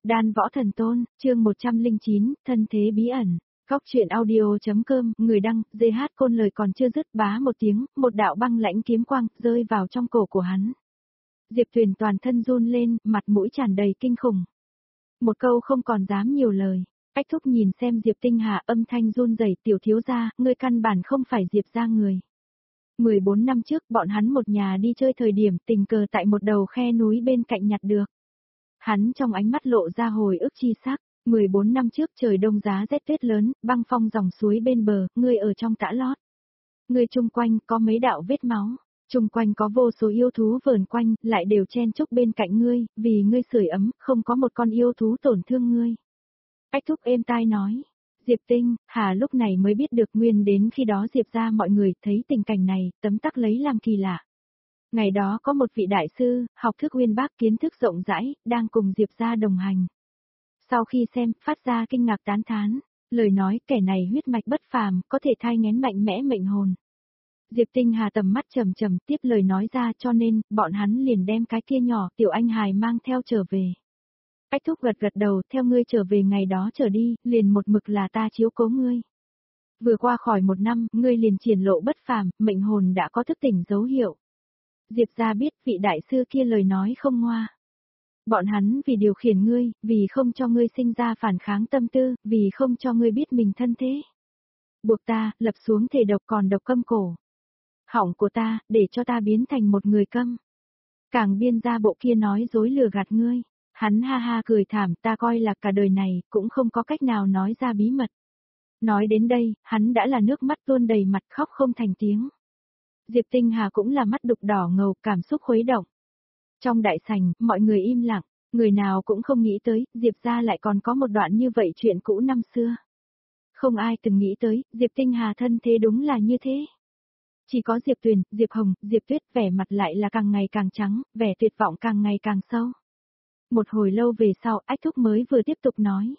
Đan Võ Thần Tôn, chương 109, thân thế bí ẩn. Góc truyện audio.com, người đăng, GH Côn lời còn chưa dứt bá một tiếng, một đạo băng lãnh kiếm quang rơi vào trong cổ của hắn. Diệp Tuyền toàn thân run lên, mặt mũi tràn đầy kinh khủng. Một câu không còn dám nhiều lời. Ách Thúc nhìn xem Diệp Tinh Hà, âm thanh run rẩy, tiểu thiếu gia, ngươi căn bản không phải Diệp gia người. 14 năm trước bọn hắn một nhà đi chơi thời điểm tình cờ tại một đầu khe núi bên cạnh nhặt được. Hắn trong ánh mắt lộ ra hồi ức chi sắc, 14 năm trước trời đông giá rét tuyết lớn, băng phong dòng suối bên bờ, ngươi ở trong tã lót. Ngươi chung quanh có mấy đạo vết máu, chung quanh có vô số yêu thú vờn quanh, lại đều chen chúc bên cạnh ngươi, vì ngươi sưởi ấm, không có một con yêu thú tổn thương ngươi. Ách Thúc êm tai nói. Diệp Tinh Hà lúc này mới biết được nguyên đến khi đó Diệp ra mọi người thấy tình cảnh này, tấm tắc lấy làm kỳ lạ. Ngày đó có một vị đại sư, học thức uyên bác kiến thức rộng rãi, đang cùng Diệp ra đồng hành. Sau khi xem, phát ra kinh ngạc tán thán, lời nói kẻ này huyết mạch bất phàm, có thể thai nghén mạnh mẽ mệnh hồn. Diệp Tinh Hà tầm mắt trầm trầm tiếp lời nói ra, cho nên, bọn hắn liền đem cái kia nhỏ tiểu anh hài mang theo trở về. Ách Thúc gật gật đầu, theo ngươi trở về ngày đó trở đi, liền một mực là ta chiếu cố ngươi. Vừa qua khỏi 1 năm, ngươi liền triển lộ bất phàm, mệnh hồn đã có thức tỉnh dấu hiệu. Diệp gia biết vị đại sư kia lời nói không ngoa. Bọn hắn vì điều khiển ngươi, vì không cho ngươi sinh ra phản kháng tâm tư, vì không cho ngươi biết mình thân thế. Buộc ta, lập xuống thể độc còn độc câm cổ. Họng của ta, để cho ta biến thành một người câm. Càng biên ra bộ kia nói dối lừa gạt ngươi. Hắn ha ha cười thảm, ta coi là cả đời này, cũng không có cách nào nói ra bí mật. Nói đến đây, hắn đã là nước mắt tuôn đầy mặt khóc không thành tiếng. Diệp Tinh Hà cũng là mắt đục đỏ ngầu, cảm xúc khuấy động. Trong đại sảnh, mọi người im lặng, người nào cũng không nghĩ tới, Diệp gia lại còn có một đoạn như vậy chuyện cũ năm xưa. Không ai từng nghĩ tới, Diệp Tinh Hà thân thế đúng là như thế. Chỉ có Diệp Tuyền, Diệp Hồng, Diệp Tuyết vẻ mặt lại là càng ngày càng trắng, vẻ tuyệt vọng càng ngày càng sâu. Một hồi lâu về sau, Ách Thúc mới vừa tiếp tục nói.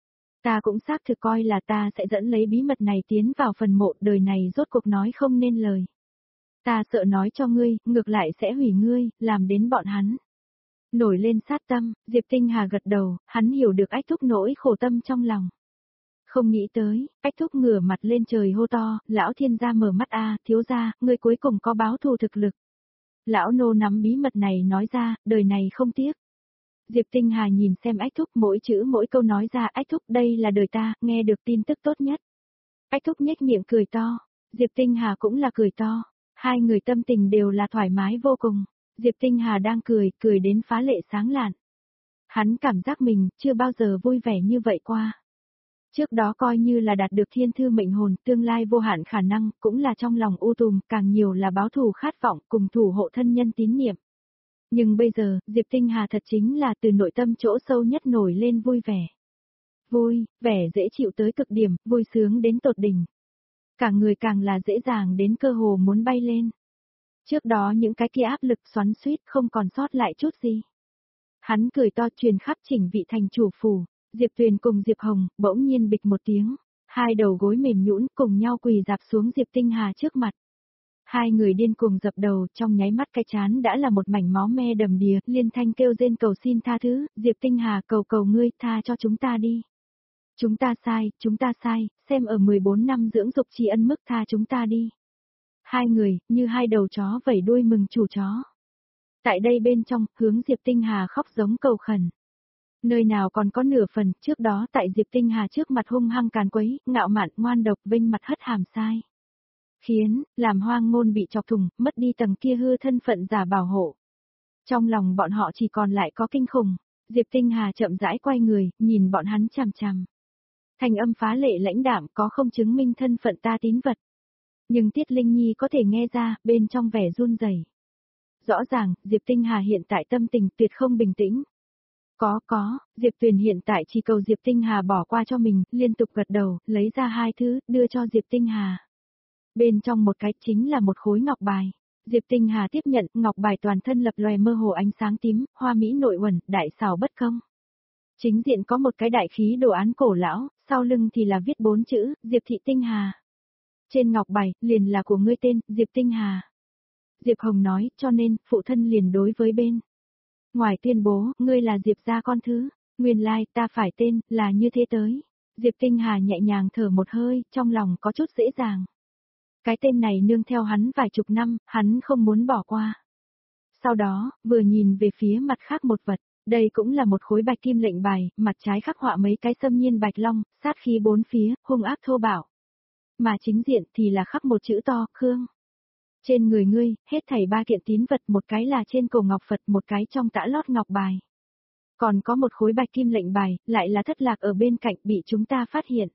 Ta cũng xác thực coi là ta sẽ dẫn lấy bí mật này tiến vào phần mộ, đời này rốt cuộc nói không nên lời. Ta sợ nói cho ngươi, ngược lại sẽ hủy ngươi, làm đến bọn hắn. Nổi lên sát tâm, Diệp Tinh Hà gật đầu, hắn hiểu được Ách Thúc nỗi khổ tâm trong lòng. Không nghĩ tới, Ách Thúc ngửa mặt lên trời hô to, lão thiên gia mở mắt a, thiếu gia, ngươi cuối cùng có báo thù thực lực. Lão nô nắm bí mật này nói ra, đời này không tiếc. Diệp Tinh Hà nhìn xem Ách Thúc mỗi chữ mỗi câu nói ra, Ách Thúc đây là đời ta, nghe được tin tức tốt nhất. Ách Thúc nhếch miệng cười to, Diệp Tinh Hà cũng là cười to, hai người tâm tình đều là thoải mái vô cùng. Diệp Tinh Hà đang cười, cười đến phá lệ sáng lạn. Hắn cảm giác mình chưa bao giờ vui vẻ như vậy qua. Trước đó coi như là đạt được thiên thư mệnh hồn, tương lai vô hạn khả năng, cũng là trong lòng u tùm, càng nhiều là báo thù khát vọng cùng thủ hộ thân nhân tín niệm. Nhưng bây giờ, Diệp Tinh Hà thật chính là từ nội tâm chỗ sâu nhất nổi lên vui vẻ. Vui, vẻ dễ chịu tới cực điểm, vui sướng đến tột đỉnh. Cả người càng là dễ dàng đến cơ hồ muốn bay lên. Trước đó những cái kia áp lực xoắn xuýt không còn sót lại chút gì. Hắn cười to truyền khắp chỉnh vị thành chủ phủ, Diệp Tuyền cùng Diệp Hồng, bỗng nhiên bịch một tiếng, hai đầu gối mềm nhũn cùng nhau quỳ dạp xuống Diệp Tinh Hà trước mặt. Hai người điên cuồng dập đầu, trong nháy mắt cái chán đã là một mảnh máu me đầm đìa, liên thanh kêu rên cầu xin tha thứ, Diệp Tinh Hà cầu ngươi, tha cho chúng ta đi. Chúng ta sai, xem ở 14 năm dưỡng dục tri ân mức tha chúng ta đi. Hai người, như hai đầu chó vẩy đuôi mừng chủ chó. Tại đây bên trong, hướng Diệp Tinh Hà khóc giống cầu khẩn. Nơi nào còn có nửa phần, trước đó tại Diệp Tinh Hà trước mặt hung hăng càn quấy, ngạo mạn, ngoan độc, vinh mặt hất hàm sai. Khiến, làm hoang ngôn bị chọc thủng, mất đi tầng kia hư thân phận giả bảo hộ. Trong lòng bọn họ chỉ còn lại có kinh khủng, Diệp Tinh Hà chậm rãi quay người, nhìn bọn hắn chằm chằm. Thanh âm phá lệ lãnh đạm có không chứng minh thân phận ta tín vật. Nhưng Tiết Linh Nhi có thể nghe ra, bên trong vẻ run rẩy. Rõ ràng, Diệp Tinh Hà hiện tại tâm tình tuyệt không bình tĩnh. Có, Diệp Tuyền hiện tại chỉ cầu Diệp Tinh Hà bỏ qua cho mình, liên tục gật đầu, lấy ra hai thứ, đưa cho Diệp Tinh Hà. Bên trong một cái chính là một khối ngọc bài. Diệp Tinh Hà tiếp nhận, ngọc bài toàn thân lập lòe mơ hồ ánh sáng tím, hoa mỹ nội uẩn, đại xảo bất công. Chính diện có một cái đại khí đồ án cổ lão, sau lưng thì là viết 4 chữ, Diệp Thị Tinh Hà. Trên ngọc bài, liền là của ngươi tên, Diệp Tinh Hà. Diệp Hồng nói, cho nên, phụ thân liền đối với bên ngoài tuyên bố, ngươi là Diệp gia con thứ. Nguyên lai ta phải tên, là như thế tới. Diệp Tinh Hà nhẹ nhàng thở một hơi, trong lòng có chút dễ dàng. Cái tên này nương theo hắn vài chục năm, hắn không muốn bỏ qua. Sau đó, vừa nhìn về phía mặt khác một vật, đây cũng là một khối bạch kim lệnh bài, mặt trái khắc họa mấy cái xâm nhiên bạch long, sát khí bốn phía, hung ác thô bạo. Mà chính diện thì là khắc một chữ to, Khương. Trên người ngươi, hết thảy ba kiện tín vật, một cái là trên cổ ngọc Phật, một cái trong tã lót ngọc bài. Còn có một khối bạch kim lệnh bài, lại là thất lạc ở bên cạnh bị chúng ta phát hiện.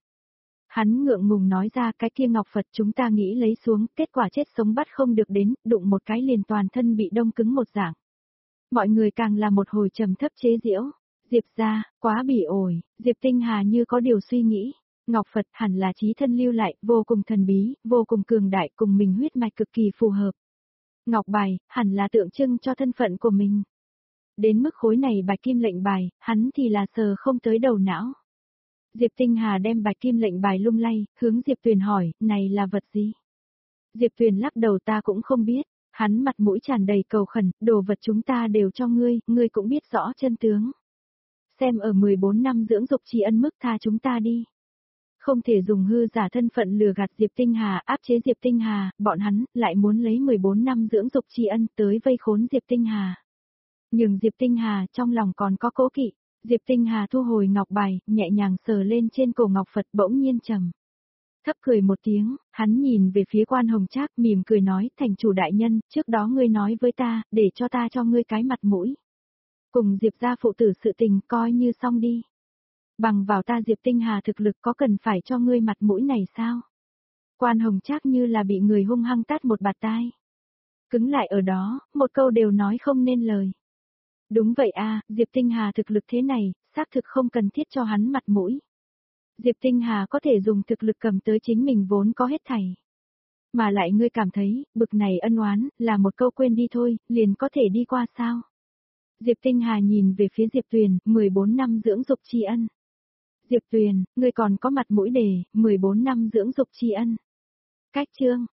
Hắn ngượng ngùng nói ra cái kia ngọc Phật chúng ta nghĩ lấy xuống, kết quả chết sống bắt không được đến, đụng một cái liền toàn thân bị đông cứng một dạng. Mọi người càng là một hồi trầm thấp chế giễu. Diệp ra, quá bỉ ổi, Diệp Tinh Hà như có điều suy nghĩ. Ngọc Phật hẳn là chí thân lưu lại, vô cùng thần bí, vô cùng cường đại, cùng mình huyết mạch cực kỳ phù hợp. Ngọc bài, hẳn là tượng trưng cho thân phận của mình. Đến mức khối này bạch kim lệnh bài, hắn thì là sờ không tới đầu não. Diệp Tinh Hà đem bạch kim lệnh bài lung lay, hướng Diệp Tuyền hỏi, này là vật gì? Diệp Tuyền lắc đầu ta cũng không biết, hắn mặt mũi tràn đầy cầu khẩn, đồ vật chúng ta đều cho ngươi, ngươi cũng biết rõ chân tướng. Xem ở 14 năm dưỡng dục tri ân mức tha chúng ta đi. Không thể dùng hư giả thân phận lừa gạt Diệp Tinh Hà, áp chế Diệp Tinh Hà, bọn hắn lại muốn lấy 14 năm dưỡng dục tri ân tới vây khốn Diệp Tinh Hà. Nhưng Diệp Tinh Hà trong lòng còn có cố kỵ, Diệp Tinh Hà thu hồi ngọc bài, nhẹ nhàng sờ lên trên cổ ngọc Phật bỗng nhiên trầm. Thấp cười một tiếng, hắn nhìn về phía Quan Hồng Trác mỉm cười nói, thành chủ đại nhân, trước đó ngươi nói với ta, để cho ta cho ngươi cái mặt mũi. Cùng Diệp gia phụ tử sự tình coi như xong đi. Bằng vào ta Diệp Tinh Hà thực lực có cần phải cho ngươi mặt mũi này sao? Quan Hồng Trác như là bị người hung hăng tát một bạt tai. Cứng lại ở đó, một câu đều nói không nên lời. Đúng vậy a, Diệp Tinh Hà thực lực thế này, xác thực không cần thiết cho hắn mặt mũi. Diệp Tinh Hà có thể dùng thực lực cầm tới chính mình vốn có hết thảy. Mà lại ngươi cảm thấy, bực này ân oán, là một câu quên đi thôi, liền có thể đi qua sao? Diệp Tinh Hà nhìn về phía Diệp Tuyền, 14 năm dưỡng dục tri ân. Diệp Tuyền, ngươi còn có mặt mũi để, 14 năm dưỡng dục tri ân. Cách chương.